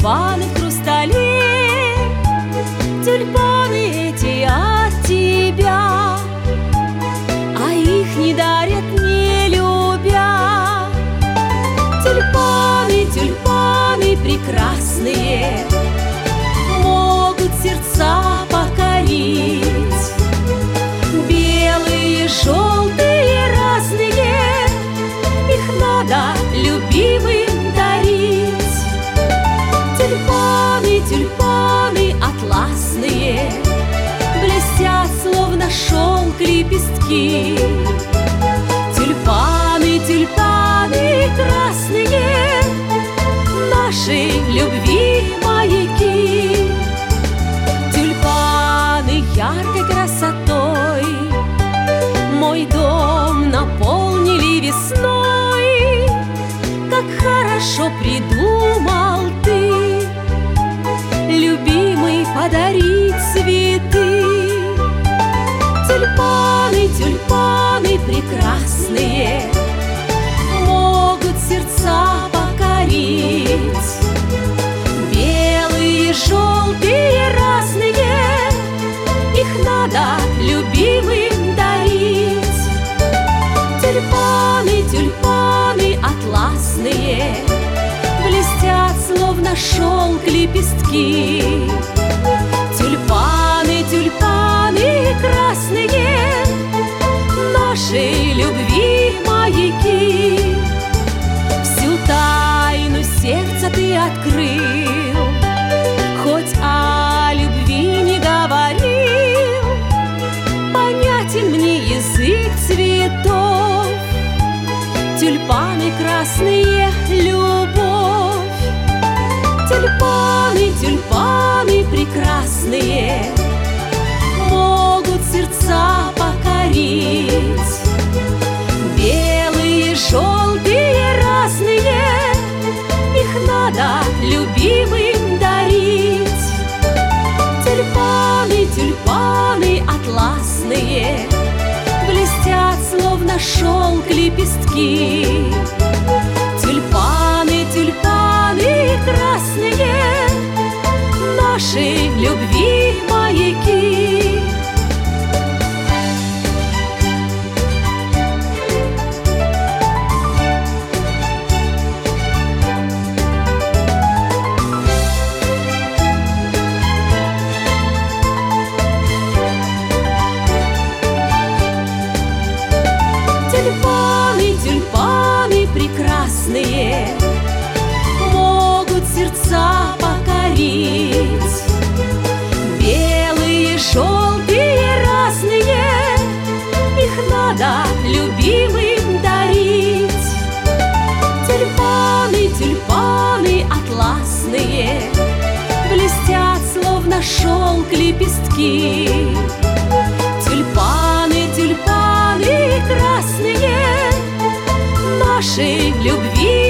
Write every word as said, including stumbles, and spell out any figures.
тюльпаны в хрустале, тюльпаны эти от тебя, а их не дарят, не любя. Тюльпаны, тюльпаны прекрасные, могут сердца покорить. Белые, желтые, разные, их надо любимым дарить. Тюльпаны, тюльпаны атласные, блестят, словно шелк, лепестки. Тюльпаны, тюльпаны красные, нашей любви маяки. Тюльпаны яркой красотой мой дом наполнили весной. Как хорошо придумал ты, любимый, подарить цветы. Тюльпаны, тюльпаны прекрасные, могут сердца покорить. Белые, желтые, разные, их надо любимым дарить. Тюльпаны, тюльпаны атласные, блестят, словно шелк, лепестки. Тюльпаны, тюльпаны красные, нашей любви маяки. Всю тайну сердца ты открыл, хоть о любви не говорил. Понятен мне язык цветов, тюльпаны красные, любовь. Тюльпаны, тюльпаны прекрасные, могут сердца покорить. Белые, желтые, разные, их надо любимым дарить. Тюльпаны, тюльпаны атласные, блестят, словно шелк, лепестки. Тюльпаны, тюльпаны красные, нашей любви маяки. Тюльпаны, тюльпаны прекрасные, могут сердца покорить. Белые, желтые, разные, их надо любимым дарить. Тюльпаны, тюльпаны атласные, блестят, словно шелк, лепестки. Тюльпаны, тюльпаны красные, нашей любви